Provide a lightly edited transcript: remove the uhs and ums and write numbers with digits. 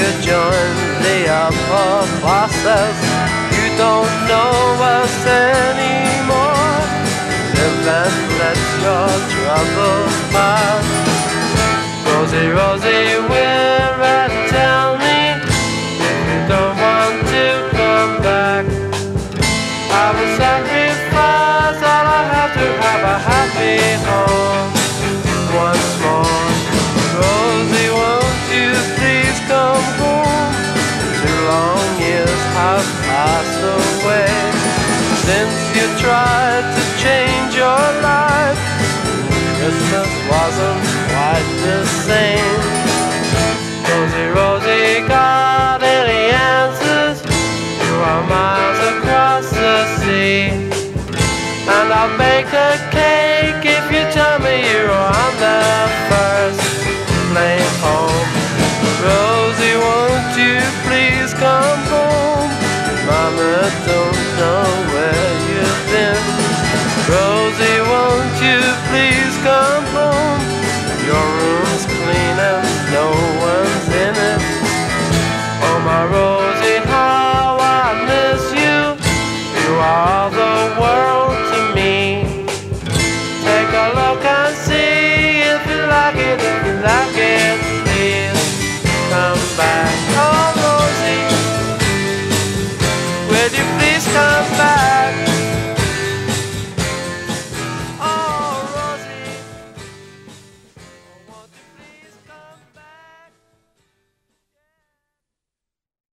join the upper classes. You don't know us anymore. Live and let your troubles pass. Rosie, Rosie, we're at tell me if you don't want to come back. I will sacrifice all I have to have a happy home once more. Rosie, won't you please come home? 2 long years have passed away since you tried to change your life. Christmas wasn't quite the same. Rosie, Rosie, got any answers? You are miles across the sea, and I'll bake a cake if you tell me you're on the first plane home. Rosie, won't you please come home? Mama don't know where you've been. Rosie, won't you please come home? Your room's clean and no one's in it. Oh my Rosie, how I miss you. You are all the world to me. Take a look and see if you like it. If you like it, please come back.